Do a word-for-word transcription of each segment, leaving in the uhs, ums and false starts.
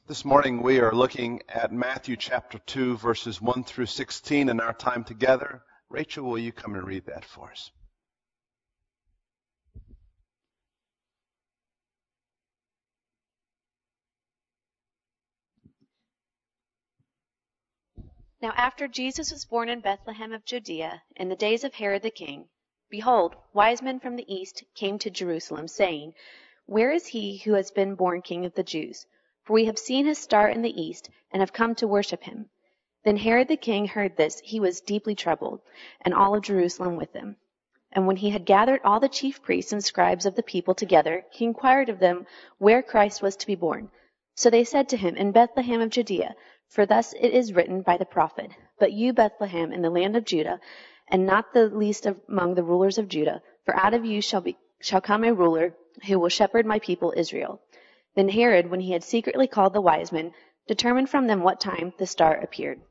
This morning we are looking at Matthew chapter two, verses one through sixteen in our time together. Rachel, will you come and read that for us? Now after Jesus was born in Bethlehem of Judea, in the days of Herod the king, behold, wise men from the east came to Jerusalem, saying, Where is he who has been born King of the Jews? For we have seen his star in the east, and have come to worship him. Then Herod the king heard this, he was deeply troubled, and all of Jerusalem with him. And when he had gathered all the chief priests and scribes of the people together, he inquired of them where Christ was to be born. So they said to him, In Bethlehem of Judea, for thus it is written by the prophet, But you, Bethlehem, in the land of Judah, and not the least of, among the rulers of Judah, for out of you shall be shall come a ruler who will shepherd my people Israel. Then Herod, when he had secretly called the wise men, determined from them what time the star appeared.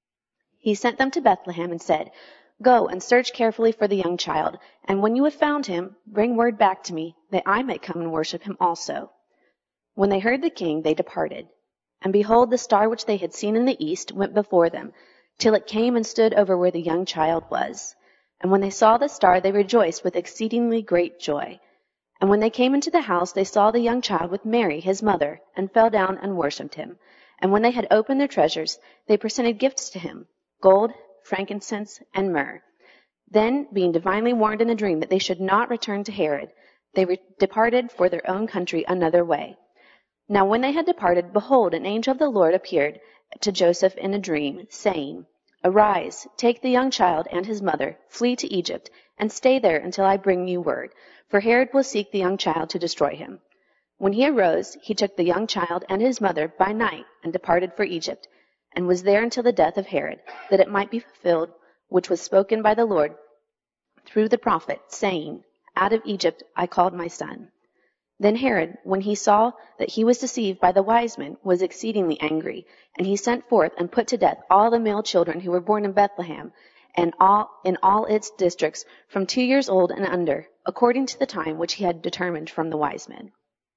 He sent them to Bethlehem and said, Go and search carefully for the young child, and when you have found him, bring word back to me, that I may come and worship him also. When they heard the king, they departed. And behold, the star which they had seen in the east went before them, till it came and stood over where the young child was. And when they saw the star, they rejoiced with exceedingly great joy. And when they came into the house, they saw the young child with Mary, his mother, and fell down and worshipped him. And when they had opened their treasures, they presented gifts to him, gold, frankincense, and myrrh. Then, being divinely warned in a dream that they should not return to Herod, they re- departed for their own country another way. Now when they had departed, behold, an angel of the Lord appeared to Joseph in a dream, saying, Arise, take the young child and his mother, flee to Egypt, and stay there until I bring you word, for Herod will seek the young child to destroy him. When he arose, he took the young child and his mother by night and departed for Egypt, and was there until the death of Herod, that it might be fulfilled which was spoken by the Lord through the prophet, saying, Out of Egypt I called my son. Then Herod, when he saw that he was deceived by the wise men, was exceedingly angry, and he sent forth and put to death all the male children who were born in Bethlehem, and all in all its districts from two years old and under, according to the time which he had determined from the wise men.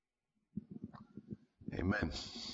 Amen.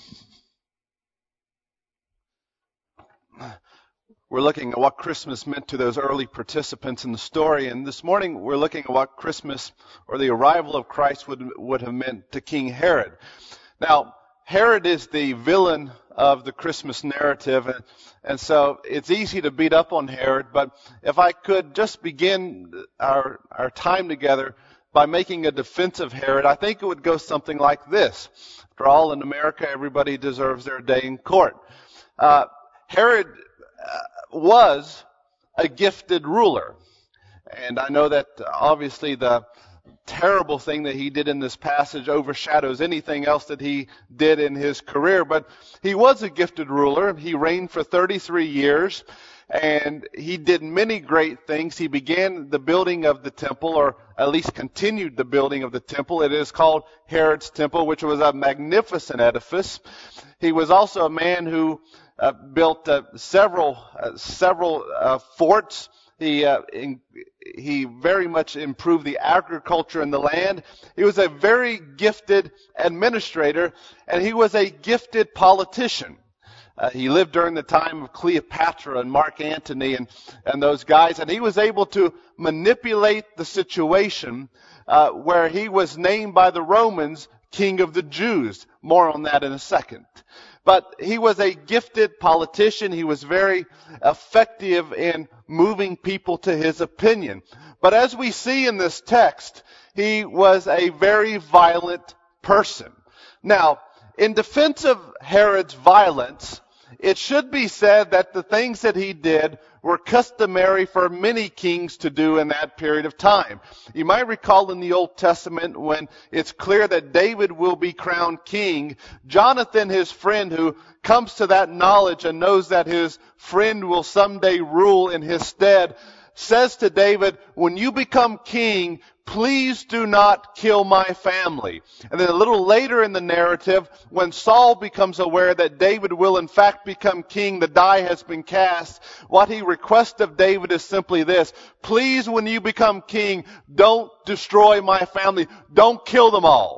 We're looking at what Christmas meant to those early participants in the story, and this morning we're looking at what Christmas, or the arrival of Christ, would would have meant to King Herod. Now, Herod is the villain of the Christmas narrative, and, and so it's easy to beat up on Herod, but if I could just begin our our time together by making a defense of Herod, I think it would go something like this. After all, in America, everybody deserves their day in court. Uh, Herod uh, was a gifted ruler. And I know that obviously the terrible thing that he did in this passage overshadows anything else that he did in his career. But he was a gifted ruler. He reigned for thirty-three years, and he did many great things. He began the building of the temple, or at least continued the building of the temple. It is called Herod's Temple, which was a magnificent edifice. He was also a man who uh, built uh, several uh, several uh, forts. He uh, in, he very much improved the agriculture in the land. He was a very gifted administrator, and he was a gifted politician. Uh, he lived during the time of Cleopatra and Mark Antony and, and those guys, and he was able to manipulate the situation uh, where he was named by the Romans King of the Jews. More on that in a second. But he was a gifted politician. He was very effective in moving people to his opinion. But as we see in this text, he was a very violent person. Now, in defense of Herod's violence, it should be said that the things that he did were customary for many kings to do in that period of time. You might recall in the Old Testament when it's clear that David will be crowned king, Jonathan, his friend, who comes to that knowledge and knows that his friend will someday rule in his stead, says to David, when you become king, please do not kill my family. And then a little later in the narrative, when Saul becomes aware that David will in fact become king, the die has been cast, what he requests of David is simply this: please, when you become king, don't destroy my family. Don't kill them all.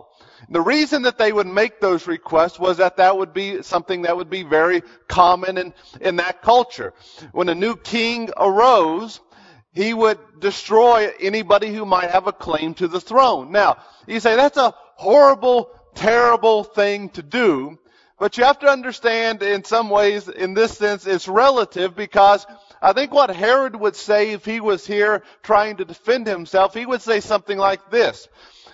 The reason that they would make those requests was that that would be something that would be very common in, in that culture. When a new king arose, he would destroy anybody who might have a claim to the throne. Now, you say that's a horrible, terrible thing to do, but you have to understand in some ways, in this sense, it's relative, because I think what Herod would say if he was here trying to defend himself, he would say something like this.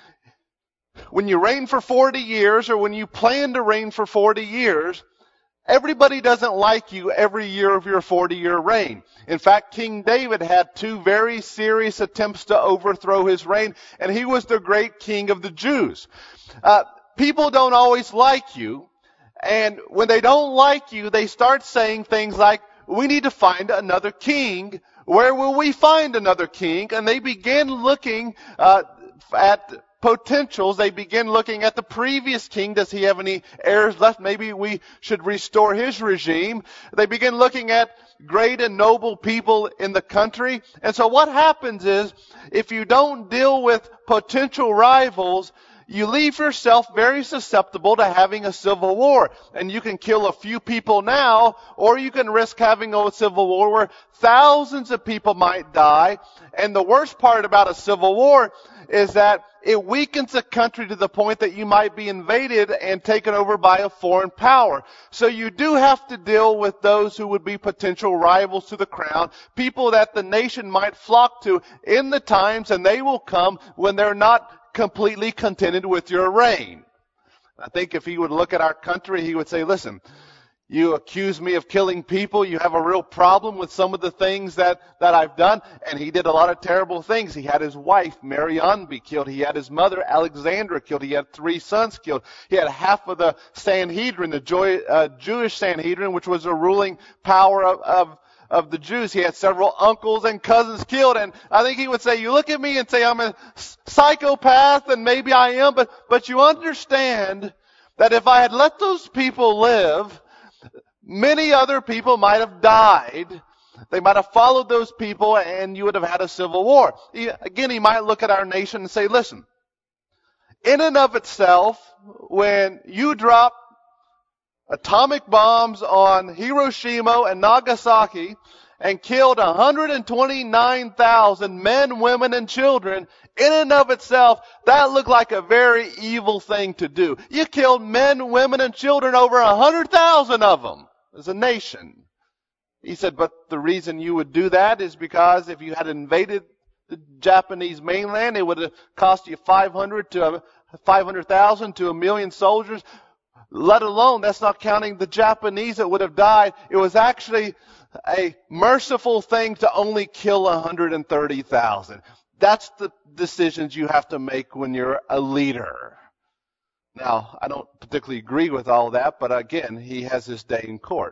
When you reign for forty years, or when you plan to reign for forty years, everybody doesn't like you every year of your forty-year reign. In fact, King David had two very serious attempts to overthrow his reign, and he was the great king of the Jews. Uh, people don't always like you, and when they don't like you, they start saying things like, we need to find another king. Where will we find another king? And they begin looking uh, at potentials. They begin looking at the previous king. Does he have any heirs left? Maybe we should restore his regime. They begin looking at great and noble people in the country. And so what happens is, if you don't deal with potential rivals, you leave yourself very susceptible to having a civil war. And you can kill a few people now, or you can risk having a civil war where thousands of people might die. And the worst part about a civil war is that it weakens a country to the point that you might be invaded and taken over by a foreign power. So you do have to deal with those who would be potential rivals to the crown, people that the nation might flock to in the times, and they will come when they're not completely contented with your reign. I think if he would look at our country, he would say, listen, you accuse me of killing people. You have a real problem with some of the things that, that I've done. And he did a lot of terrible things. He had his wife, Marianne, be killed. He had his mother, Alexandra, killed. He had three sons killed. He had half of the Sanhedrin, the Joy, uh, Jewish Sanhedrin, which was a ruling power of, of of the Jews. He had several uncles and cousins killed. And I think he would say, you look at me and say, I'm a psychopath, and maybe I am, but, but you understand that if I had let those people live, many other people might have died. They might have followed those people, and you would have had a civil war. He, again, he might look at our nation and say, listen, in and of itself, when you drop atomic bombs on Hiroshima and Nagasaki and killed one hundred twenty-nine thousand men, women, and children, in and of itself, that looked like a very evil thing to do. You killed men, women, and children, over one hundred thousand of them as a nation. He said, but the reason you would do that is because if you had invaded the Japanese mainland, it would have cost you five hundred to five hundred thousand to a million soldiers. Let alone, that's not counting the Japanese that would have died. It was actually a merciful thing to only kill one hundred thirty thousand. That's the decisions you have to make when you're a leader. Now, I don't particularly agree with all that, but again, he has his day in court.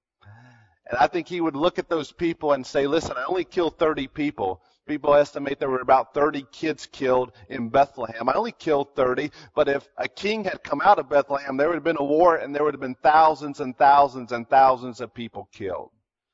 And I think he would look at those people and say, listen, I only killed thirty people. People estimate there were about thirty kids killed in Bethlehem. I only killed thirty, but if a king had come out of Bethlehem, there would have been a war, and there would have been thousands and thousands and thousands of people killed.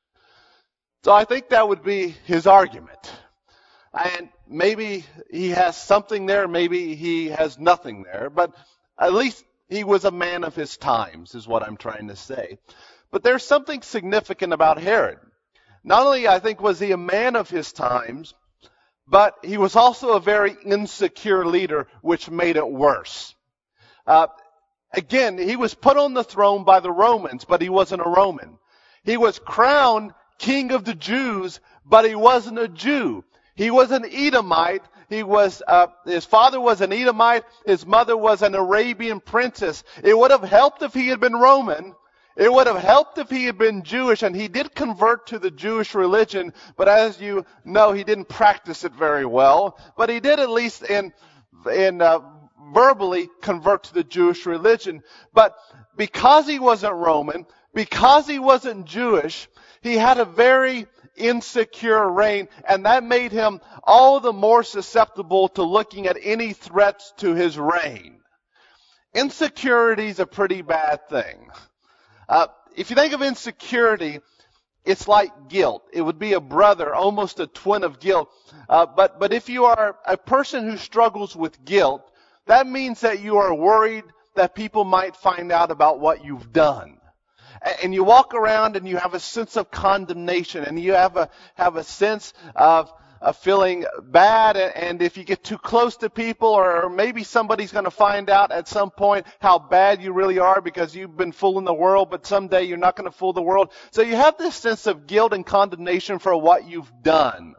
So I think that would be his argument. And maybe he has something there, maybe he has nothing there, but at least he was a man of his times, is what I'm trying to say. But there's something significant about Herod. Not only, I think, was he a man of his times, but he was also a very insecure leader, which made it worse. Uh, again, he was put on the throne by the Romans, but he wasn't a Roman. He was crowned king of the Jews, but he wasn't a Jew. He was an Edomite. He was, uh, his father was an Edomite. His mother was an Arabian princess. It would have helped if he had been Roman. It would have helped if he had been Jewish, and he did convert to the Jewish religion, but as you know, he didn't practice it very well. But he did at least in, in uh, verbally convert to the Jewish religion. But because he wasn't Roman, because he wasn't Jewish, he had a very insecure reign, and that made him all the more susceptible to looking at any threats to his reign. Insecurity is a pretty bad thing. Uh, if you think of insecurity, it's like guilt. It would be a brother, almost a twin of guilt. Uh, but, but if you are a person who struggles with guilt, that means that you are worried that people might find out about what you've done. And you walk around and you have a sense of condemnation, and you have a have a sense of, of feeling bad. And if you get too close to people, or maybe somebody's going to find out at some point how bad you really are because you've been fooling the world, but someday you're not going to fool the world. So you have this sense of guilt and condemnation for what you've done.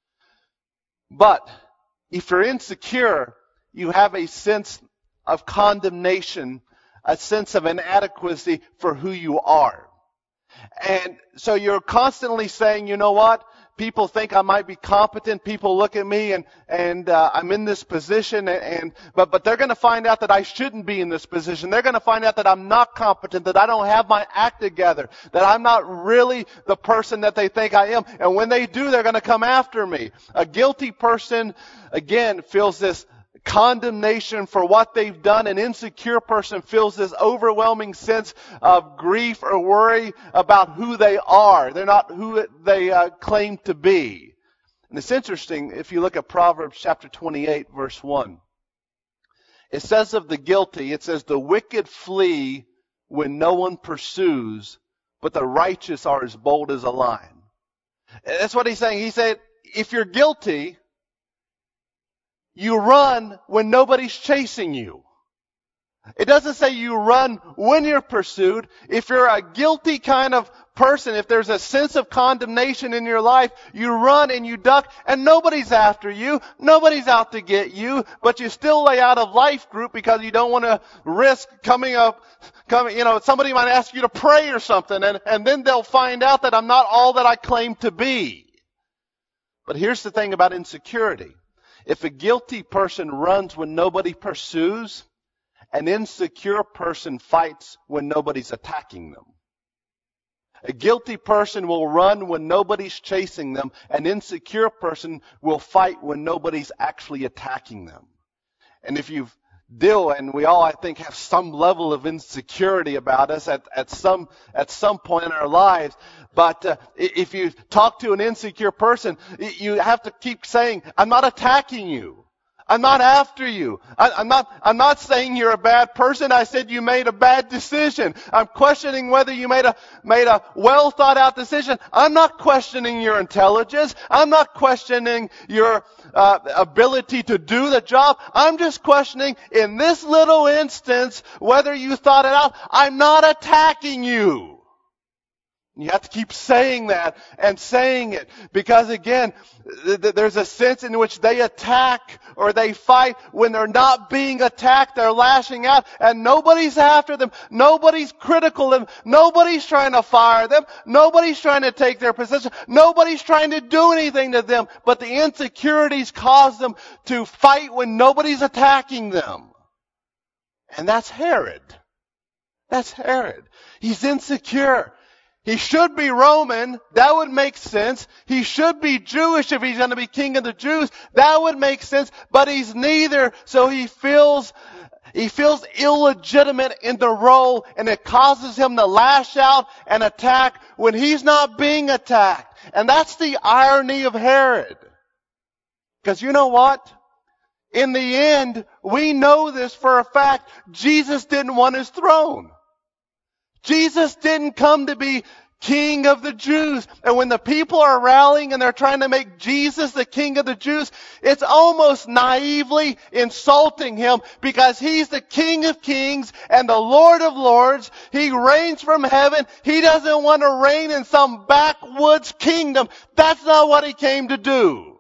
But if you're insecure, you have a sense of condemnation, a sense of inadequacy for who you are. And so you're constantly saying, you know what? People think I might be competent. People look at me and, and uh, I'm in this position, and, and but, but they're going to find out that I shouldn't be in this position. They're going to find out that I'm not competent, that I don't have my act together, that I'm not really the person that they think I am. And when they do, they're going to come after me. A guilty person, again, feels this condemnation for what they've done. An insecure person feels this overwhelming sense of grief or worry about who they are. They're not who they uh, claim to be. And it's interesting, if you look at Proverbs chapter twenty-eight, verse one. It says of the guilty, it says, the wicked flee when no one pursues, but the righteous are as bold as a lion. And that's what he's saying. He said, if you're guilty, you run when nobody's chasing you. It doesn't say you run when you're pursued. If you're a guilty kind of person, if there's a sense of condemnation in your life, you run and you duck, and nobody's after you. Nobody's out to get you, but you still lay out of life group because you don't want to risk coming up, coming, you know, somebody might ask you to pray or something, and, and then they'll find out that I'm not all that I claim to be. But here's the thing about insecurity. If a guilty person runs when nobody pursues, an insecure person fights when nobody's attacking them. A guilty person will run when nobody's chasing them. An insecure person will fight when nobody's actually attacking them. And if you deal, and we all, I think, have some level of insecurity about us at, at some at some point in our lives. But uh, if you talk to an insecure person, you have to keep saying, I'm not attacking you. I'm not after you. I, I'm not, I'm not saying you're a bad person. I said you made a bad decision. I'm questioning whether you made a, made a well thought out decision. I'm not questioning your intelligence. I'm not questioning your uh, ability to do the job. I'm just questioning in this little instance whether you thought it out. I'm not attacking you. You have to keep saying that and saying it, because again, th- th- there's a sense in which they attack or they fight when they're not being attacked. They're lashing out, and nobody's after them. Nobody's critical of them. Nobody's trying to fire them. Nobody's trying to take their position. Nobody's trying to do anything to them. But the insecurities cause them to fight when nobody's attacking them. And that's Herod. That's Herod. He's insecure. He should be Roman. That would make sense. He should be Jewish if he's going to be king of the Jews. That would make sense. But he's neither. So he feels, he feels illegitimate in the role, and it causes him to lash out and attack when he's not being attacked. And that's the irony of Herod. Because you know what? In the end, we know this for a fact. Jesus didn't want his throne. Jesus didn't come to be king of the Jews. And when the people are rallying and they're trying to make Jesus the king of the Jews, it's almost naively insulting him, because he's the King of Kings and the Lord of Lords. He reigns from heaven. He doesn't want to reign in some backwoods kingdom. That's not what he came to do.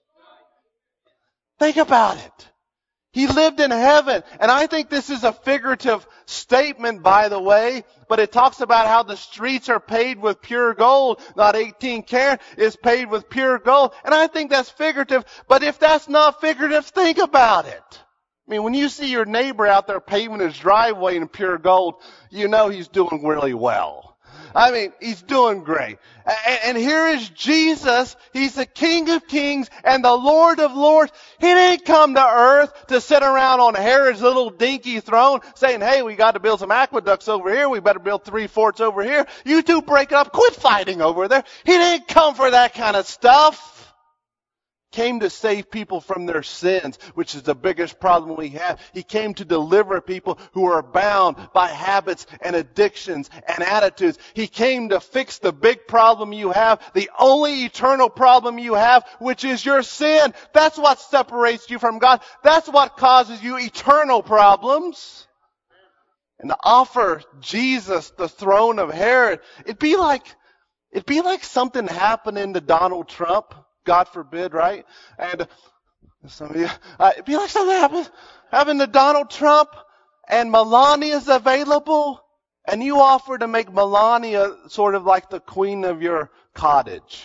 Think about it. He lived in heaven. And I think this is a figurative statement, by the way, but it talks about how the streets are paved with pure gold, not eighteen karat, is paved with pure gold. And I think that's figurative. But if that's not figurative, think about it. I mean, when you see your neighbor out there paving his driveway in pure gold, you know he's doing really well. I mean, he's doing great. And here is Jesus. He's the King of Kings and the Lord of Lords. He didn't come to earth to sit around on Herod's little dinky throne saying, hey, we got to build some aqueducts over here. We better build three forts over here. You two break it up. Quit fighting over there. He didn't come for that kind of stuff. came to save people from their sins, which is the biggest problem we have. He came to deliver people who are bound by habits and addictions and attitudes. He came to fix the big problem you have, the only eternal problem you have, which is your sin. That's what separates you from God. That's what causes you eternal problems. And to offer Jesus the throne of Herod, it'd be like, it'd be like something happening to Donald Trump. God forbid, right? And some of you, uh, it'd be like something happened, happened to Donald Trump, and Melania's available, and you offer to make Melania sort of like the queen of your cottage.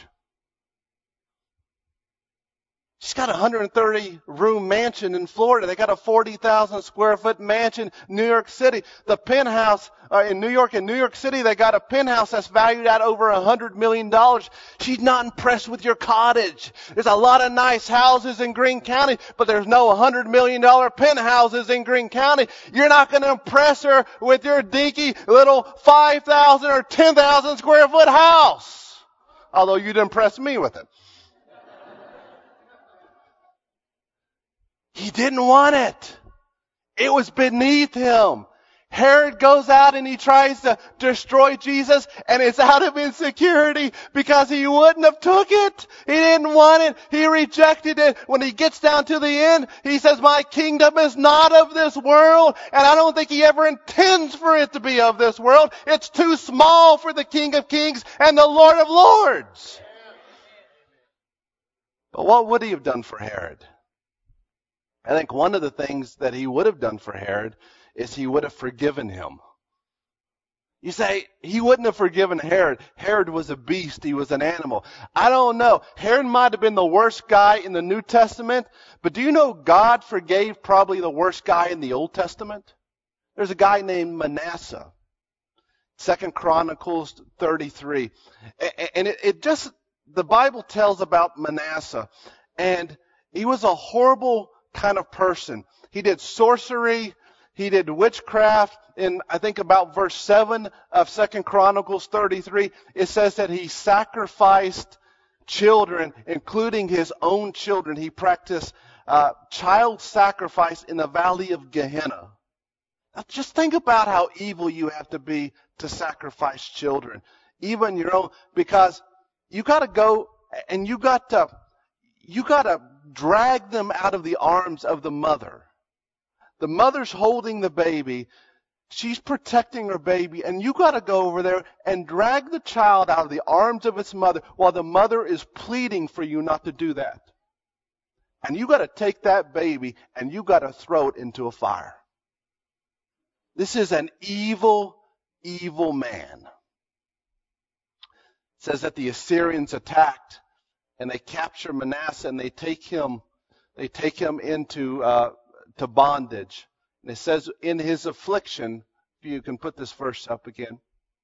She's got a one hundred thirty room mansion in Florida. They got a forty thousand square foot mansion in New York City. The penthouse uh, in New York, in New York City, they got a penthouse that's valued at over one hundred million dollars. She's not impressed with your cottage. There's a lot of nice houses in Greene County, but there's no one hundred million dollars penthouses in Greene County. You're not going to impress her with your dinky little five thousand or ten thousand square foot house. Although you'd impress me with it. He didn't want it. It was beneath him. Herod goes out and he tries to destroy Jesus, and it's out of insecurity because he wouldn't have took it. He didn't want it. He rejected it. When he gets down to the end, he says, my kingdom is not of this world. And I don't think he ever intends for it to be of this world. It's too small for the King of Kings and the Lord of Lords. But what would he have done for Herod? I think one of the things that he would have done for Herod is he would have forgiven him. You say, he wouldn't have forgiven Herod. Herod was a beast. He was an animal. I don't know. Herod might have been the worst guy in the New Testament, but do you know God forgave probably the worst guy in the Old Testament? There's a guy named Manasseh. Second Chronicles thirty-three. And it, it just, the Bible tells about Manasseh. And he was a horrible kind of person. He did sorcery. He did witchcraft. In, I think, about verse seven of Second Chronicles thirty-three, it says that he sacrificed children, including his own children. He practiced uh, child sacrifice in the valley of Gehenna. Now, just think about how evil you have to be to sacrifice children, even your own, because you got to go and you got to you got to drag them out of the arms of the mother. The mother's holding the baby. She's protecting her baby. And you got to go over there and drag the child out of the arms of its mother while the mother is pleading for you not to do that. And you got to take that baby and you got to throw it into a fire. This is an evil, evil man. It says that the Assyrians attacked and they capture Manasseh and they take him, they take him into uh, to bondage. And it says, in his affliction, if you can put this verse up again.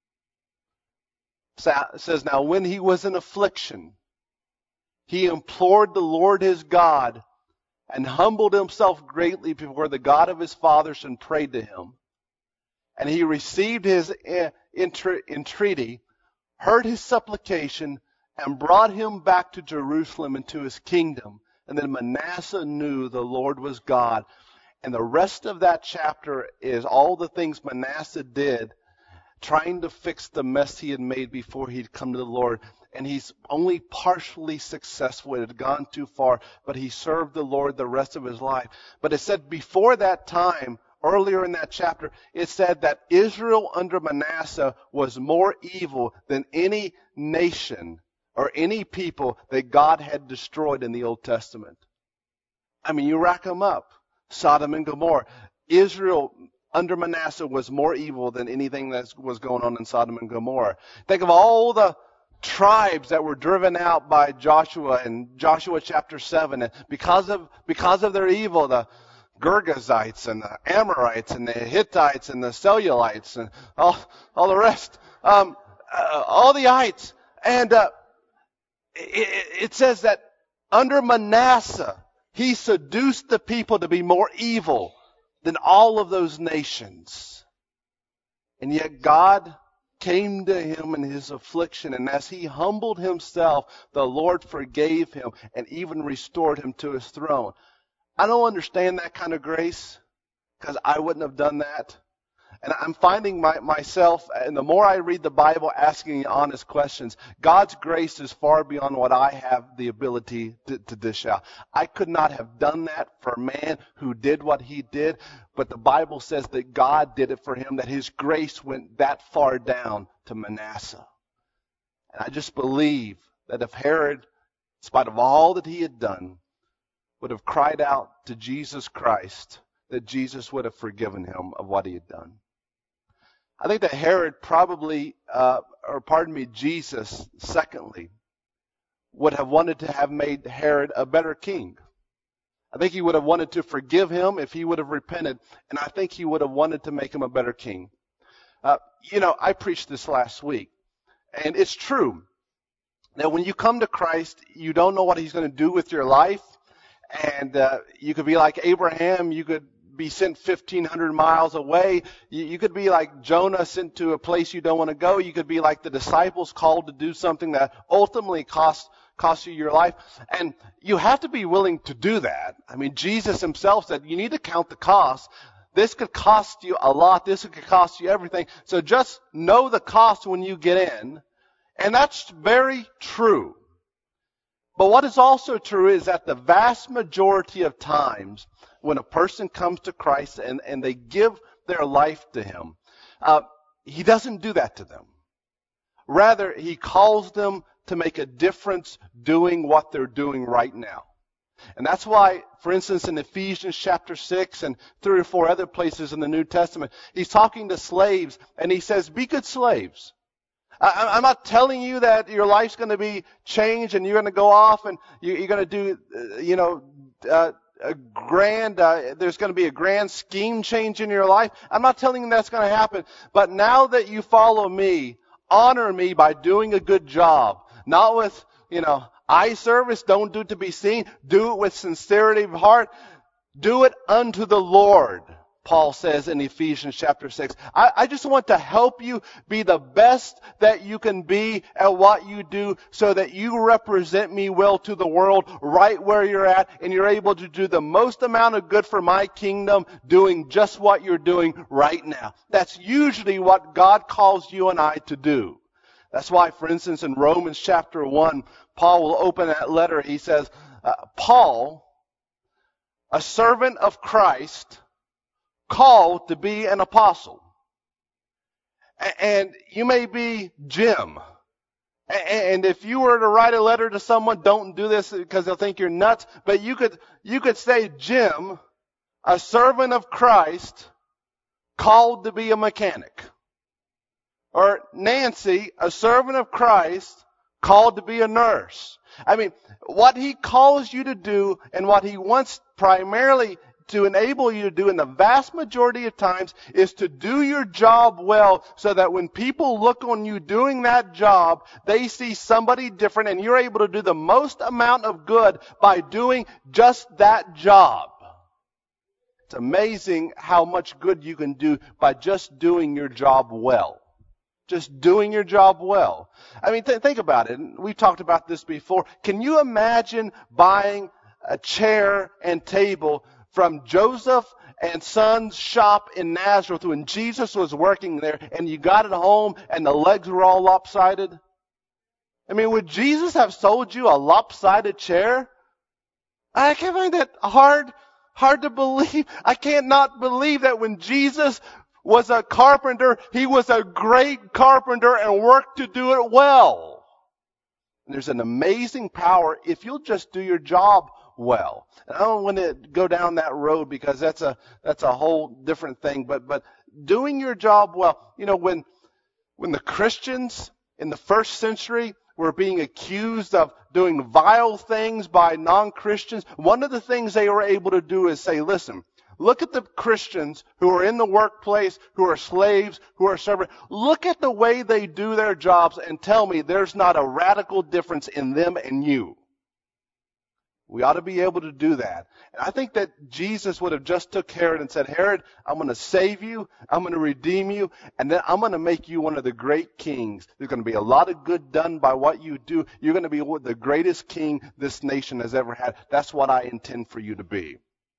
It says, now when he was in affliction, he implored the Lord his God and humbled himself greatly before the God of his fathers and prayed to him. And he received his entreaty, heard his supplication, and brought him back to Jerusalem and to his kingdom. And then Manasseh knew the Lord was God. And the rest of that chapter is all the things Manasseh did, trying to fix the mess he had made before he'd come to the Lord. And he's only partially successful. It had gone too far, but he served the Lord the rest of his life. But it said before that time, earlier in that chapter, it said that Israel under Manasseh was more evil than any nation or any people that God had destroyed in the Old Testament. I mean, you rack them up. Sodom and Gomorrah. Israel under Manasseh was more evil than anything that was going on in Sodom and Gomorrah. Think of all the tribes that were driven out by Joshua in Joshua chapter seven. And because of, because of their evil, the Girgazites and the Amorites and the Hittites and the Cellulites and all, all the rest, um, uh, all the ites. And uh, it, it says that under Manasseh, he seduced the people to be more evil than all of those nations. And yet God came to him in his affliction, and as he humbled himself, the Lord forgave him and even restored him to his throne. I don't understand that kind of grace, because I wouldn't have done that. And I'm finding my, myself, and the more I read the Bible, asking honest questions, God's grace is far beyond what I have the ability to, to dish out. I could not have done that for a man who did what he did, but the Bible says that God did it for him, that his grace went that far down to Manasseh. And I just believe that if Herod, in spite of all that he had done, would have cried out to Jesus Christ, that Jesus would have forgiven him of what he had done. I think that Herod probably, uh, or pardon me, Jesus, secondly, would have wanted to have made Herod a better king. I think he would have wanted to forgive him if he would have repented, and I think he would have wanted to make him a better king. Uh, you know, I preached this last week, and it's true that when you come to Christ, you don't know what he's going to do with your life, and uh, you could be like Abraham, you could be sent fifteen hundred miles away. You, you could be like Jonah, sent to a place you don't want to go. You could be like the disciples, called to do something that ultimately costs costs you your life. And you have to be willing to do that. I mean, Jesus himself said you need to count the cost. This could cost you a lot. This could cost you everything. So just know the cost when you get in. And that's very true. But what is also true is that the vast majority of times when a person comes to Christ and, and they give their life to him, uh, he doesn't do that to them. Rather, he calls them to make a difference doing what they're doing right now. And that's why, for instance, in Ephesians chapter six and three or four other places in the New Testament, he's talking to slaves and he says, be good slaves. I, I'm not telling you that your life's going to be changed and you're going to go off and you, you're going to do, uh, you know, uh, a grand, uh, there's going to be a grand scheme change in your life. I'm not telling you that's going to happen. But now that you follow me, honor me by doing a good job. Not with, you know, eye service. Don't do it to be seen. Do it with sincerity of heart. Do it unto the Lord, Paul says in Ephesians chapter six. I, I just want to help you be the best that you can be at what you do so that you represent me well to the world right where you're at and you're able to do the most amount of good for my kingdom doing just what you're doing right now. That's usually what God calls you and I to do. That's why, for instance, in Romans chapter one, Paul will open that letter. He says, uh, Paul, a servant of Christ, called to be an apostle. And you may be Jim. And if you were to write a letter to someone, don't do this because they'll think you're nuts. But you could, you could say Jim, a servant of Christ, called to be a mechanic. Or Nancy, a servant of Christ, called to be a nurse. I mean, what he calls you to do and what he wants primarily to enable you to do in the vast majority of times is to do your job well so that when people look on you doing that job, they see somebody different and you're able to do the most amount of good by doing just that job. It's amazing how much good you can do by just doing your job well. Just doing your job well. I mean, th- think about it. We've talked about this before. Can you imagine buying a chair and table from Joseph and Son's shop in Nazareth when Jesus was working there and you got it home and the legs were all lopsided? I mean, would Jesus have sold you a lopsided chair? I can't find that hard, hard to believe. I can't not believe that when Jesus was a carpenter, he was a great carpenter and worked to do it well. And there's an amazing power if you'll just do your job well. And I don't want to go down that road because that's a that's a whole different thing. But but doing your job well, you know, when when the Christians in the first century were being accused of doing vile things by non-Christians, one of the things they were able to do is say, listen, look at the Christians who are in the workplace, who are slaves, who are servants. Look at the way they do their jobs and tell me there's not a radical difference in them and you. We ought to be able to do that. And I think that Jesus would have just took Herod and said, Herod, I'm going to save you. I'm going to redeem you. And then I'm going to make you one of the great kings. There's going to be a lot of good done by what you do. You're going to be the greatest king this nation has ever had. That's what I intend for you to be.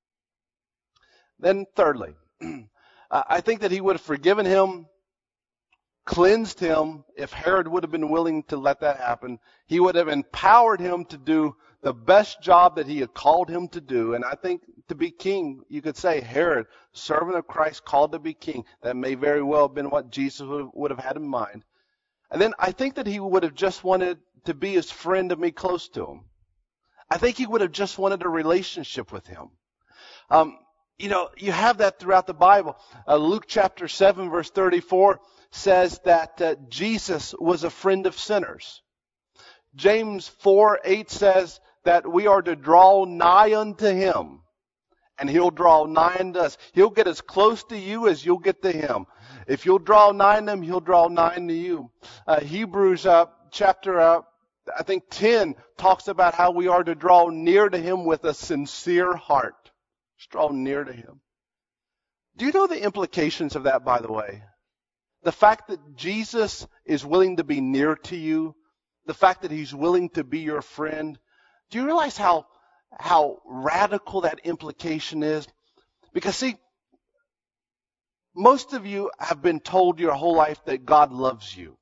Then thirdly, I think that he would have forgiven him, cleansed him. If Herod would have been willing to let that happen, he would have empowered him to do the best job that he had called him to do. And I think to be king, you could say Herod, servant of Christ, called to be king. That may very well have been what Jesus would have had in mind. And then I think that he would have just wanted to be his friend and be close to him. I think he would have just wanted a relationship with him. Um, you know, you have that throughout the Bible. Uh, Luke chapter seven, verse thirty-four says that uh, Jesus was a friend of sinners. James four eight says that we are to draw nigh unto him, and he'll draw nigh unto us. He'll get as close to you as you'll get to him. If you'll draw nigh unto him, he'll draw nigh unto you. Uh, Hebrews uh, chapter, uh, I think ten, talks about how we are to draw near to him with a sincere heart. Just draw near to him. Do you know the implications of that, by the way? The fact that Jesus is willing to be near to you, the fact that he's willing to be your friend. Do you realize how how radical that implication is? Because see, most of you have been told your whole life that God loves you.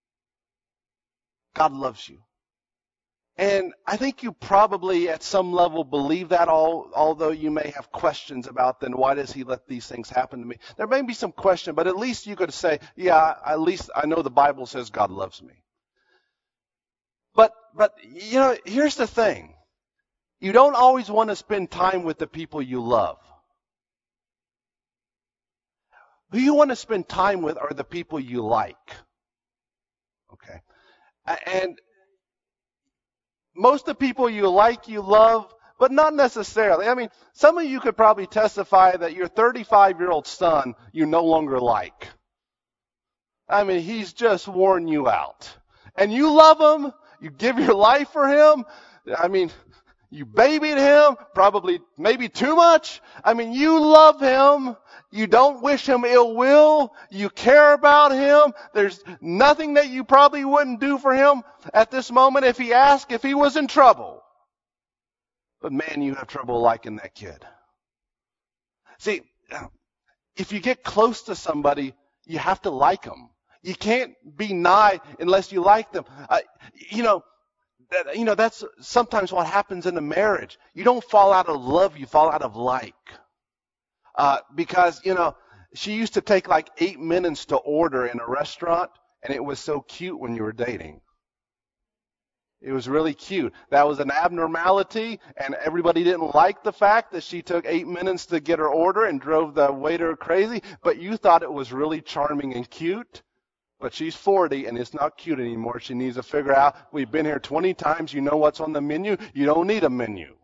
God loves you. And I think you probably at some level believe that, all, although you may have questions about then why does he let these things happen to me? There may be some question, but at least you could say, yeah, at least I know the Bible says God loves me. But, but, you know, here's the thing. You don't always want to spend time with the people you love. Who you want to spend time with are the people you like. Okay. And most of the people you like, you love, but not necessarily. I mean, some of you could probably testify that your thirty-five-year-old son you no longer like. I mean, he's just worn you out. And you love him. You give your life for him. I mean, you babied him, probably maybe too much. I mean, you love him. You don't wish him ill will. You care about him. There's nothing that you probably wouldn't do for him at this moment if he asked, if he was in trouble. But man, you have trouble liking that kid. See, if you get close to somebody, you have to like them. You can't be nigh unless you like them. Uh, you know, that, you know, that's sometimes what happens in a marriage. You don't fall out of love, you fall out of like. Uh, because, you know, she used to take like eight minutes to order in a restaurant, and it was so cute when you were dating. It was really cute. That was an abnormality, and everybody didn't like the fact that she took eight minutes to get her order and drove the waiter crazy, but you thought it was really charming and cute. But she's forty, and it's not cute anymore. She needs to figure out, we've been here twenty times, you know what's on the menu? You don't need a menu.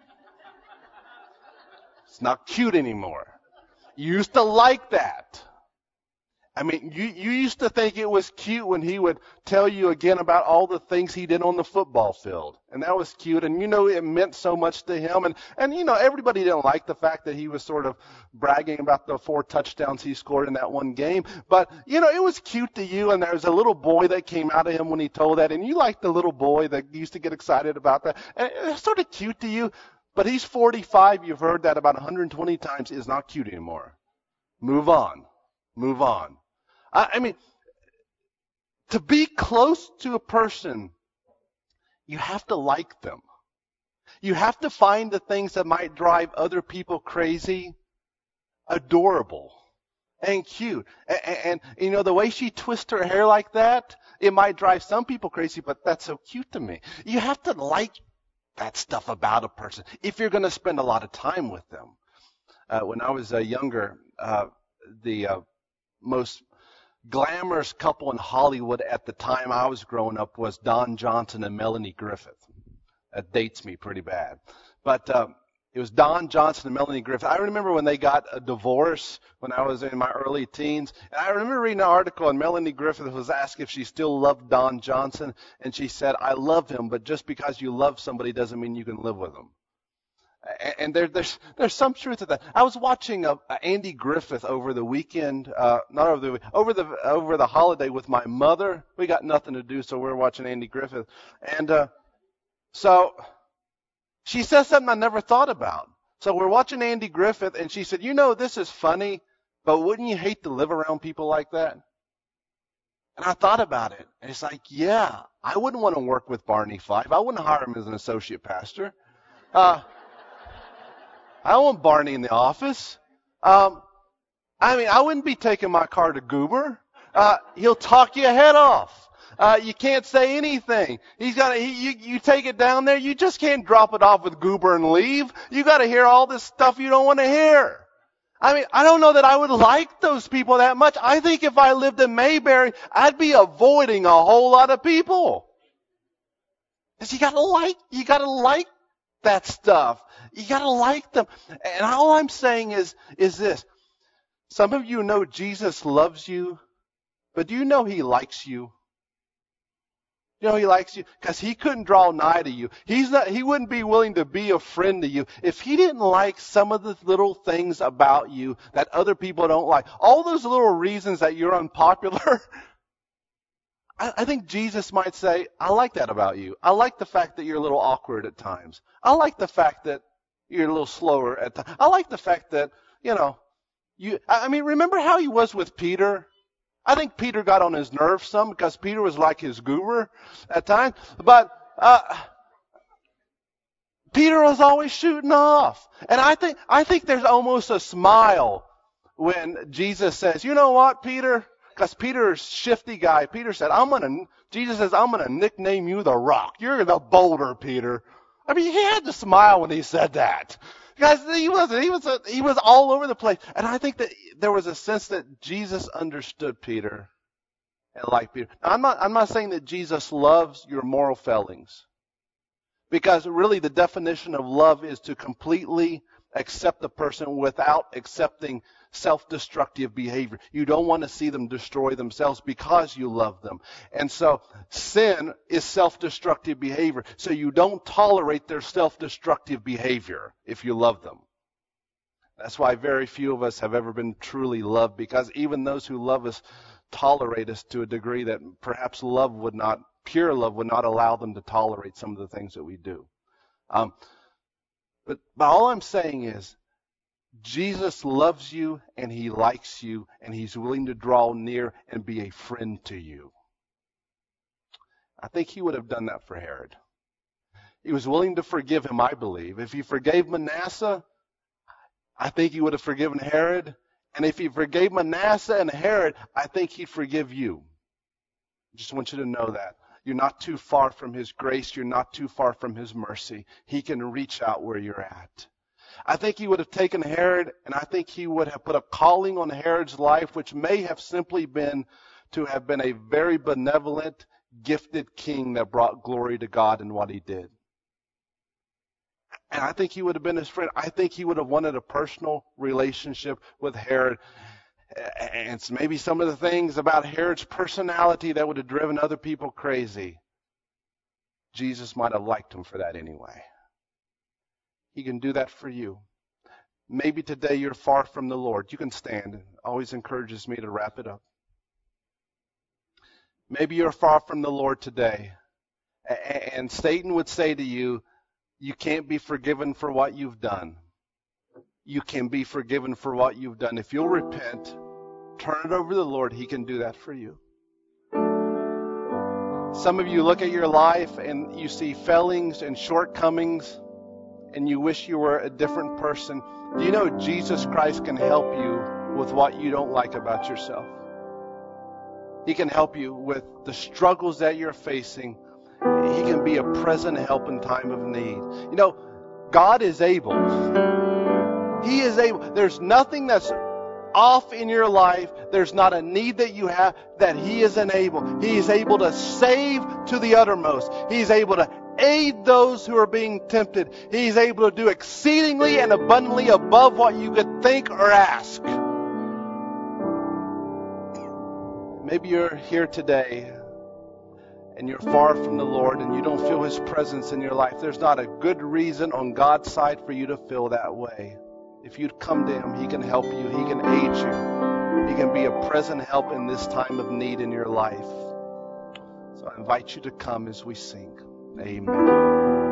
It's not cute anymore. You used to like that. I mean, you, you used to think it was cute when he would tell you again about all the things he did on the football field. And that was cute. And, you know, it meant so much to him. And, and, you know, everybody didn't like the fact that he was sort of bragging about the four touchdowns he scored in that one game. But, you know, it was cute to you. And there was a little boy that came out of him when he told that. And you liked the little boy that used to get excited about that. And it was sort of cute to you. But he's forty-five. You've heard that about one hundred twenty times. Is not cute anymore. Move on. Move on. I, I mean, to be close to a person, you have to like them. You have to find the things that might drive other people crazy, adorable, and cute. And, and, and you know, the way she twists her hair like that, it might drive some people crazy, but that's so cute to me. You have to like that stuff about a person if you're going to spend a lot of time with them. Uh, when I was uh, younger, uh, the uh, most glamorous couple in Hollywood at the time I was growing up was Don Johnson and Melanie Griffith. That dates me pretty bad. But uh, it was Don Johnson and Melanie Griffith. I remember when they got a divorce when I was in my early teens. And I remember reading an article, and Melanie Griffith was asked if she still loved Don Johnson. And she said, I love him, but just because you love somebody doesn't mean you can live with them. And and there, there's there's some truth to that. I was watching a, a Andy Griffith over the weekend, uh, not over the week- over the over the holiday with my mother. We got nothing to do, so we were watching Andy Griffith, and uh, so she said something I never thought about. So we're watching Andy Griffith, and she said, "You know, this is funny, but wouldn't you hate to live around people like that?" And I thought about it, and it's like, yeah, I wouldn't want to work with Barney Fife. I wouldn't hire him as an associate pastor. Uh, I don't want Barney in the office. Um, I mean, I wouldn't be taking my car to Goober. Uh, he'll talk your head off. Uh, you can't say anything. He's got he, you, you take it down there. You just can't drop it off with Goober and leave. You got to hear all this stuff you don't want to hear. I mean, I don't know that I would like those people that much. I think if I lived in Mayberry, I'd be avoiding a whole lot of people. Because you gotta like, you gotta like that stuff. You gotta like them. And all I'm saying is, is this. Some of you know Jesus loves you, but do you know He likes you? You know He likes you because He couldn't draw nigh to you. He's not, He wouldn't be willing to be a friend to you if He didn't like some of the little things about you that other people don't like. All those little reasons that you're unpopular. I, I think Jesus might say, I like that about you. I like the fact that you're a little awkward at times. I like the fact that you're a little slower at times. I like the fact that, you know, you, I mean, remember how He was with Peter? I think Peter got on his nerves some because Peter was like his guru at times. But uh, Peter was always shooting off. And I think I think there's almost a smile when Jesus says, you know what, Peter? Because Peter's a shifty guy. Peter said, I'm gonna Jesus says, I'm gonna nickname you the Rock. You're the boulder, Peter. I mean, he had to smile when he said that. Guys, he was he was a, he was all over the place, and I think that there was a sense that Jesus understood Peter and liked Peter. Now, I'm not I'm not saying that Jesus loves your moral failings, because really the definition of love is to completely accept the person without accepting self-destructive behavior. You don't want to see them destroy themselves because you love them. And so sin is self-destructive behavior. So you don't tolerate their self-destructive behavior if you love them. That's why very few of us have ever been truly loved, because even those who love us tolerate us to a degree that perhaps love would not, pure love would not allow them to tolerate some of the things that we do. Um, but, but all I'm saying is, Jesus loves you and He likes you and He's willing to draw near and be a friend to you. I think He would have done that for Herod. He was willing to forgive him, I believe. If He forgave Manasseh, I think He would have forgiven Herod. And if He forgave Manasseh and Herod, I think He'd forgive you. I just want you to know that. You're not too far from His grace. You're not too far from His mercy. He can reach out where you're at. I think He would have taken Herod, and I think He would have put a calling on Herod's life, which may have simply been to have been a very benevolent, gifted king that brought glory to God in what he did. And I think he would have been his friend. I think he would have wanted a personal relationship with Herod. And it's maybe some of the things about Herod's personality that would have driven other people crazy. Jesus might have liked him for that anyway. He can do that for you. Maybe today you're far from the Lord. You can stand. It always encourages me to wrap it up. Maybe you're far from the Lord today. And Satan would say to you, you can't be forgiven for what you've done. You can be forgiven for what you've done. If you'll repent, turn it over to the Lord, He can do that for you. Some of you look at your life and you see failings and shortcomings, and you wish you were a different person. Do you know Jesus Christ can help you with what you don't like about yourself? He can help you with the struggles that you're facing. He can be a present help in time of need. You know, God is able. He is able. There's nothing that's off in your life. There's not a need that you have that He isn't able. He is able to save to the uttermost. He's able to aid those who are being tempted. He's able to do exceedingly and abundantly above what you could think or ask. Maybe you're here today and you're far from the Lord and you don't feel His presence in your life, there's not a good reason on God's side for you to feel that way. If you'd come to Him, He can help you. He can aid you. He can be a present help in this time of need in your life. So I invite you to come as we sing. Amen.